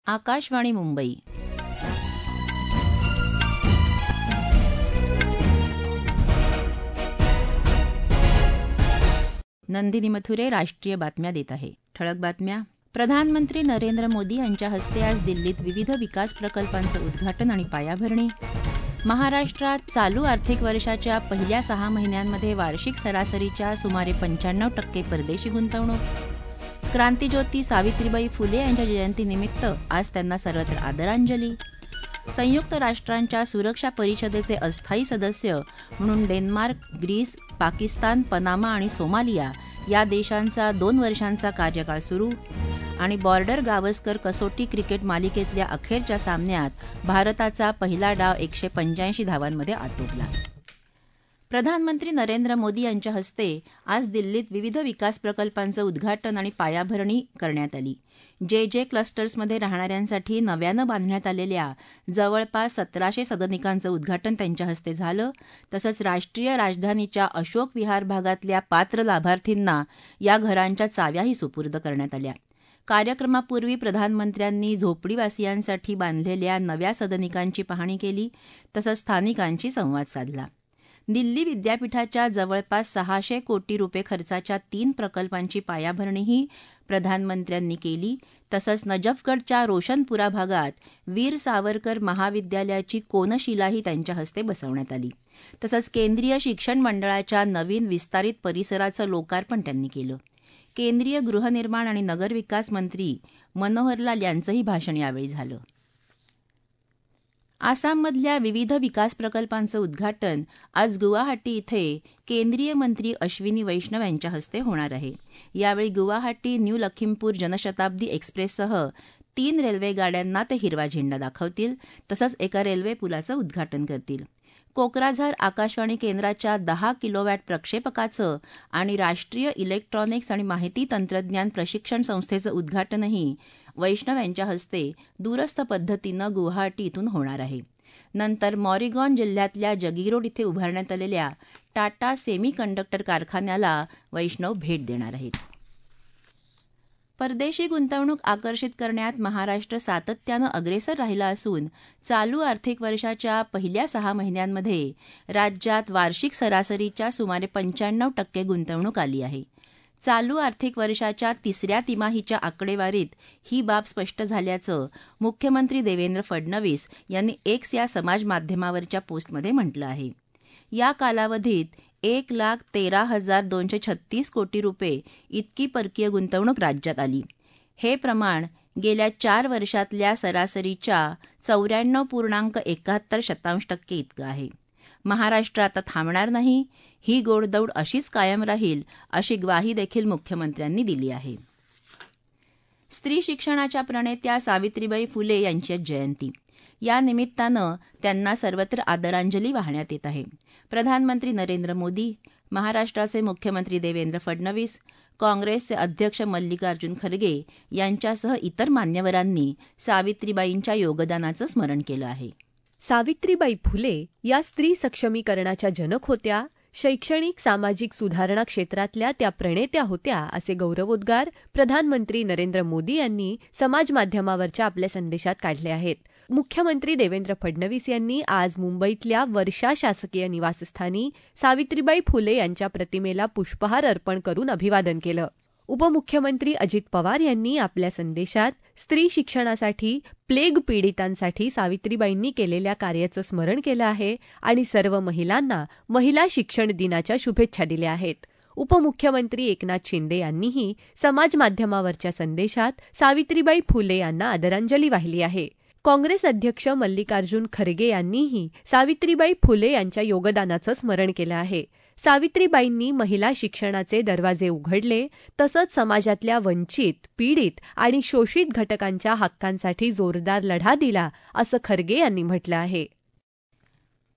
आकाशवाणी मुंबई. नंदिनी मथुरे राष्ट्रीय बातम्या देत आहे. ठळक बातम्या. प्रधानमंत्री नरेंद्र मोदी यांच्या हस्ते आज दिल्लीत विविध विकास प्रकल्पांचं उद्घाटन आणि पायाभरणी. महाराष्ट्रात चालू आर्थिक वर्षाच्या पहिल्या 6 महिन्यांमध्ये वार्षिक सरासरीच्या सुमारे 95% परदेशी गुंतवणूक. क्रांतिज्योती सावित्रीबाई फुले यांच्या जयंतीनिमित्त आज त्यांना सर्वत्र आदरांजली. संयुक्त राष्ट्रांच्या सुरक्षा परिषदेचे अस्थायी सदस्य म्हणून डेन्मार्क, ग्रीस, पाकिस्तान, पनामा आणि सोमालिया या देशांचा 2 वर्षांचा कार्यकाळ सुरू. आणि बॉर्डर गावस्कर कसोटी क्रिकेट मालिकेतल्या अखेरच्या सामन्यात भारताचा पहिला डाव 185 धावांमध्ये आटोपला. प्रधानमंत्री नरेंद्र मोदी यांच्या हस्ते आज दिल्लीत विविध विकास प्रकल्पांचं उद्घाटन आणि पायाभरणी करण्यात आली. जे क्लस्टर्समध्ये राहणाऱ्यांसाठी नव्यानं बांधण्यात आलेल्या जवळपास 1700 सदनिकांचं उद्घाटन त्यांच्या हस्ते झालं. तसंच राष्ट्रीय राजधानीच्या अशोक विहार भागातल्या पात्र लाभार्थींना या घरांच्या चाव्याही सुपूर्द करण्यात आल्या. कार्यक्रमापूर्वी प्रधानमंत्र्यांनी झोपडीवासियांसाठी बांधलेल्या नव्या सदनिकांची पाहणी केली. तसंच स्थानिकांशी संवाद साधला. दिल्ली विद्यापीठाच्या जवळपास 600 कोटी रुपये खर्चाच्या 3 प्रकल्पांची पायाभरणीही प्रधानमंत्र्यांनी केली. तसंच नजफगडच्या रोशनपुरा भागात वीर सावरकर महाविद्यालयाची कोनशिलाही त्यांच्या हस्ते बसवण्यात आली. तसंच केंद्रीय शिक्षण मंडळाच्या नवीन विस्तारित परिसराचं लोकार्पण त्यांनी केलं. केंद्रीय गृहनिर्माण आणि नगरविकास मंत्री मनोहरलाल यांचंही भाषण यावेळी झालं. आसाममधल्या विविध विकास प्रकल्पांचं उद्घाटन आज गुवाहाटी इथे केंद्रीय मंत्री अश्विनी वैष्णव यांच्या हस्ते होणार आहे. यावेळी गुवाहाटी न्यू लखीमपूर जनशताब्दी एक्सप्रेससह 3 रेल्वे गाड्यांना ते हिरवा झेंडा दाखवतील. तसंच एका रेल्वे पुलाचं उद्घाटन करतील. कोक्राझार आकाशवाणी केंद्राच्या 10 किलोवॅट प्रक्षेपकाचं आणि राष्ट्रीय इलेक्ट्रॉनिक्स आणि माहिती तंत्रज्ञान प्रशिक्षण संस्थेचं उद्घाटनही वैष्णव यांच्या हस्ते दूरस्थ पद्धतीनं गुवाहाटी इथून होणार आहे. नंतर मॉरिगॉन जिल्ह्यातल्या जगीरोड इथे उभारण्यात आलेल्या टाटा सेमी कंडक्टर कारखान्याला वैष्णव भेट देणार आहेत. परदेशी गुंतवणूक आकर्षित करण्यात महाराष्ट्र सातत्यानं अग्रेसर राहिला असून चालू आर्थिक वर्षाच्या पहिल्या 6 महिन्यांमध्ये राज्यात वार्षिक सरासरीच्या सुमारे 95% गुंतवणूक आली आहे. चालू आर्थिक वर्षाच्या 3ऱ्या तिमाहीच्या आकडेवारीत ही बाब स्पष्ट झाल्याचं मुख्यमंत्री देवेंद्र फडणवीस यांनी एक्स या समाजमाध्यमावरच्या पोस्टमध्ये म्हटलं आहे. या कालावधीत 1,13,236 कोटी रुपये इतकी परकीय गुंतवणूक राज्यात आली. हे प्रमाण गेल्या 4 वर्षातल्या सरासरीच्या 94.71% इतकं आहे. महाराष्ट्र आता थांबणार नाही, ही गोडदौड अशीच कायम राहील अशी ग्वाही देखील मुख्यमंत्र्यांनी दिली आहे. स्त्री शिक्षणाच्या प्रणेत्या सावित्रीबाई फुले यांची जयंती. या निमित्तानं त्यांना सर्वत्र आदरांजली वाहण्यात येत आहे. प्रधानमंत्री नरेंद्र मोदी, महाराष्ट्राचे मुख्यमंत्री देवेंद्र फडणवीस, काँग्रेसचे अध्यक्ष मल्लिकार्जुन खरगे यांच्यासह इतर मान्यवरांनी सावित्रीबाईंच्या योगदानाचं स्मरण केलं आहे. सावित्रीबाई फुले या स्त्री सक्षमीकरणाच्या जनक होत्या. शैक्षणिक सामाजिक सुधारणा क्षेत्रातल्या त्या प्रणेत्या होत्या असे गौरवोद्गार प्रधानमंत्री नरेंद्र मोदी यांनी समाजमाध्यमावरच्या आपल्या संदेशात काढले आहेत. मुख्यमंत्री देवेंद्र फडणवीस यांनी आज मुंबईतल्या वर्षा शासकीय निवासस्थानी सावित्रीबाई फुले यांच्या प्रतिमेला पुष्पहार अर्पण करून अभिवादन केलं. उपमुख्यमंत्री अजित पवार यांनी आपल्या संदेशात स्त्री शिक्षणासाठी, प्लेग पीडितांसाठी सावित्रीबाईंनी केलेल्या कार्याचं स्मरण केलं आहे आणि सर्व महिलांना महिला शिक्षण दिनाच्या शुभेच्छा दिल्या आहेत. उपमुख्यमंत्री एकनाथ शिंदे यांनीही समाजमाध्यमावरच्या संदेशात सावित्रीबाई फुले यांना आदरांजली वाहिली आहे. काँग्रेस अध्यक्ष मल्लिकार्जुन खरगे यांनीही सावित्रीबाई फुले यांच्या योगदानाचं स्मरण केलं आहे. सावित्रीबाईंनी महिला शिक्षणाचे दरवाजे उघडले, तसंच समाजातल्या वंचित, पीडित आणि शोषित घटकांच्या हक्कांसाठी जोरदार लढा दिला, असं खरगे यांनी म्हटलं आहे.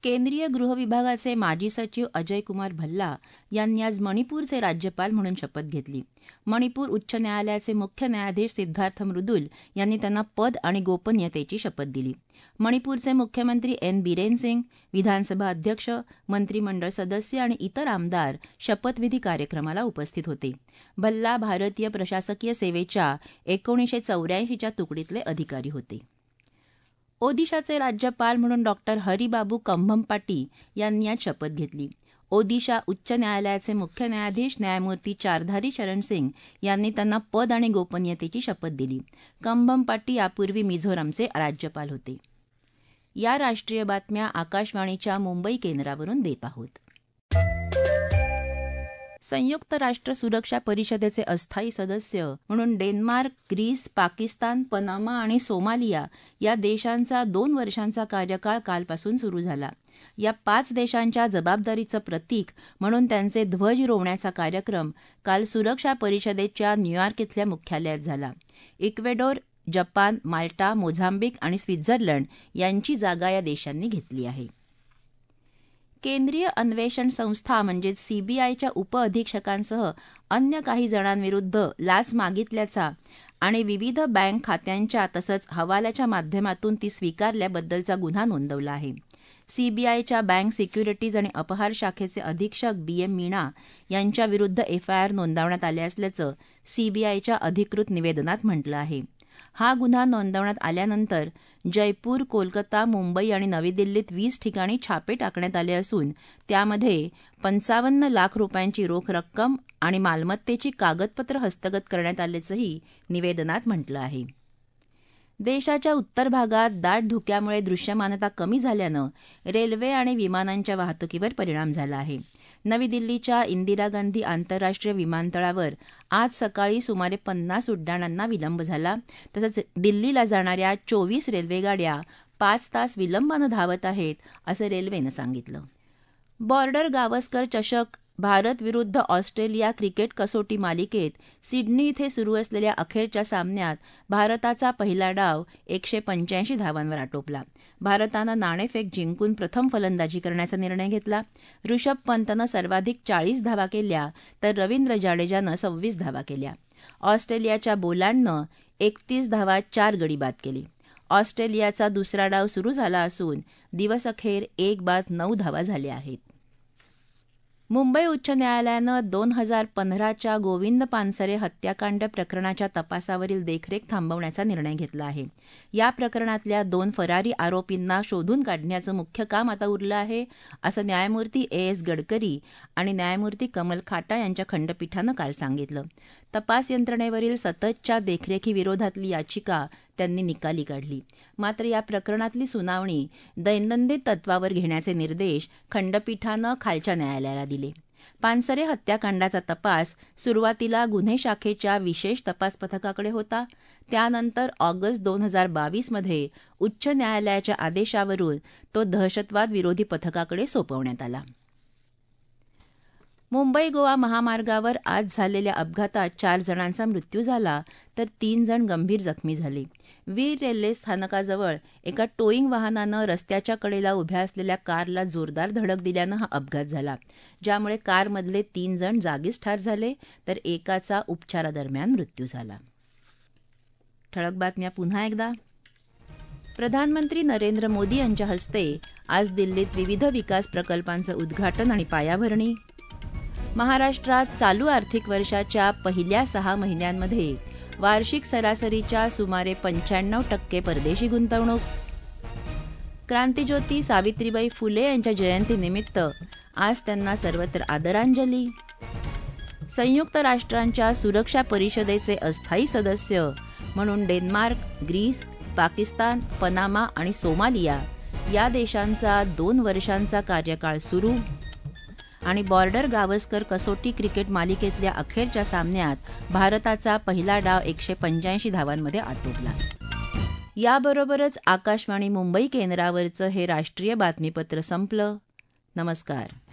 केंद्रीय गृह विभागाचे माजी सचिव अजय कुमार भल्ला यांनी आज मणिपूरचे राज्यपाल म्हणून शपथ घेतली. मणिपूर उच्च न्यायालयाचे मुख्य न्यायाधीश सिद्धार्थ मृदुल यांनी त्यांना पद आणि गोपनीयतेची शपथ दिली. मणिपूरचे मुख्यमंत्री एन बिरेन सिंग, विधानसभा अध्यक्ष, मंत्रिमंडळ सदस्य आणि इतर आमदार शपथविधी कार्यक्रमाला उपस्थित होते. भल्ला भारतीय प्रशासकीय सेवेच्या 1984च्या तुकडीतले अधिकारी होते. ओदिशाचे राज्यपाल म्हणून डॉक्टर हरिबाबू कंभमपाटी यांनी आज शपथ घेतली. ओदिशा उच्च न्यायालयाचे मुख्य न्यायाधीश न्यायमूर्ती चारधारी शरण सिंग यांनी त्यांना पद आणि गोपनीयतेची शपथ दिली. कंभमपाटी यापूर्वी मिझोरामचे राज्यपाल होते. या राष्ट्रीय बातम्या आकाशवाणीच्या मुंबई केंद्रावरून देत आहोत. संयुक्त राष्ट्र सुरक्षा परिषदेचे अस्थायी सदस्य म्हणून डेन्मार्क, ग्रीस, पाकिस्तान, पनामा आणि सोमालिया या देशांचा 2 वर्षांचा कार्यकाळ कालपासून सुरू झाला. या 5 देशांच्या जबाबदारीचं प्रतीक म्हणून त्यांचे ध्वज रोवण्याचा कार्यक्रम काल सुरक्षा परिषदेच्या न्यूयॉर्क इथल्या मुख्यालयात झाला. इक्वेडोर, जपान, माल्टा, मोझांबिक आणि स्वित्झर्लंड यांची जागा या देशांनी घेतली आहे. केंद्रीय अन्वेषण संस्था म्हणजेच सीबीआयच्या उपअधीक्षकांसह अन्य काही जणांविरुद्ध लाच मागितल्याचा आणि विविध बँक खात्यांच्या तसंच हवाल्याच्या माध्यमातून ती स्वीकारल्याबद्दलचा गुन्हा नोंदवला आहे. सीबीआयच्या बँक सिक्युरिटीज आणि अपहार शाखेचे अधीक्षक BM मीणा यांच्याविरुद्ध FIR नोंदवण्यात आले असल्याचं सीबीआयच्या अधिकृत निवेदनात म्हटलं आहे. हा गुन्हा नोंदवण्यात आल्यानंतर जयपूर, कोलकाता, मुंबई आणि नवी दिल्लीत 20 ठिकाणी छापे टाकण्यात आले असून त्यामध्ये 55 लाख रुपयांची रोख रक्कम आणि मालमत्तेची कागदपत्र हस्तगत करण्यात आल्याचंही निवेदनात म्हटलं आहे. देशाच्या उत्तर भागात दाट धुक्यामुळे दृश्यमानता कमी झाल्यानं रेल्वे आणि विमानांच्या वाहतुकीवर परिणाम झाला आहे. नवी दिल्लीच्या इंदिरा गांधी आंतरराष्ट्रीय विमानतळावर आज सकाळी सुमारे 50 उड्डाणांना विलंब झाला. तसंच दिल्लीला जाणाऱ्या 24 रेल्वेगाड्या 5 तास विलंबानं धावत आहेत, असं रेल्वेनं सांगितलं. बॉर्डर गावस्कर चषक भारत विरुद्ध ऑस्ट्रेलिया क्रिकेट कसोटी मालिकेत सिडनी इथे सुरू असलेल्या अखेरच्या सामन्यात भारताचा पहिला डाव 185 धावांवर आटोपला. भारतानं नाणेफेक जिंकून प्रथम फलंदाजी करण्याचा निर्णय घेतला. ऋषभ पंतनं सर्वाधिक 40 धावा केल्या तर रवींद्र जाडेजानं 26 धावा केल्या. ऑस्ट्रेलियाच्या बोलांडनं 31 धावात 4 गडी बाद केले. ऑस्ट्रेलियाचा दुसरा डाव सुरू झाला असून दिवसअखेर 1 बाद 9 धावा झाल्या आहेत. मुंबई उच्च न्यायालयानं 2015च्या गोविंद पानसरे हत्याकांड प्रकरणाच्या तपासावरील देखरेख थांबवण्याचा निर्णय घेतला आहे. या प्रकरणातल्या 2 फरारी आरोपींना शोधून काढण्याचं मुख्य काम आता उरलं आहे, असं न्यायमूर्ती AS गडकरी आणि न्यायमूर्ती कमल खाटा यांच्या खंडपीठानं काल सांगितलं. तपास यंत्रणेवरील सततच्या देखरेखीविरोधातली याचिका त्यांनी निकाली काढली. मात्र या प्रकरणातली सुनावणी दैनंदिन तत्वावर घेण्याचे निर्देश खंडपीठानं खालच्या न्यायालयाला दिले. पानसरे हत्याकांडाचा तपास सुरुवातीला गुन्हे शाखेच्या विशेष तपास पथकाकडे होता. त्यानंतर ऑगस्ट 2022 मध्ये उच्च न्यायालयाच्या आदेशावरून तो दहशतवाद विरोधी पथकाकडे सोपवण्यात आला. मुंबई गोवा महामार्गावर आज झालेल्या अपघातात 4 जणांचा मृत्यू झाला तर 3 जण गंभीर जखमी झाले. वीर रेल्वे स्थानकाजवळ एका टोईंग वाहनानं रस्त्याच्या कडेला उभ्या असलेल्या कारला जोरदार धडक दिल्यानं हा अपघात झाला, ज्यामुळे कारमधले 3 जण जागीच ठार झाले तर एकाचा उपचारादरम्यान मृत्यू झाला. ठळक बातम्या पुन्हा एकदा. प्रधानमंत्री नरेंद्र मोदी यांच्या हस्ते आज दिल्लीत विविध विकास प्रकल्पांचं उद्घाटन आणि पायाभरणी. महाराष्ट्रात चालू आर्थिक वर्षाच्या पहिल्या 6 महिन्यांमध्ये वार्षिक सरासरीच्या सुमारे 95% परदेशी गुंतवणूक. क्रांतिज्योती सावित्रीबाई फुले यांच्या जयंतीनिमित्त आज त्यांना सर्वत्र आदरांजली. संयुक्त राष्ट्रांच्या सुरक्षा परिषदेचे अस्थायी सदस्य म्हणून डेन्मार्क, ग्रीस, पाकिस्तान, पनामा आणि सोमालिया या देशांचा 2 वर्षांचा कार्यकाळ सुरू. आणि बॉर्डर गावस्कर कसोटी क्रिकेट मालिकेतल्या अखेरच्या सामन्यात भारताचा पहिला डाव 185 धावांमध्ये आटोपला. याबरोबरच आकाशवाणी मुंबई केंद्रावरचं हे राष्ट्रीय बातमीपत्र संपलं. नमस्कार.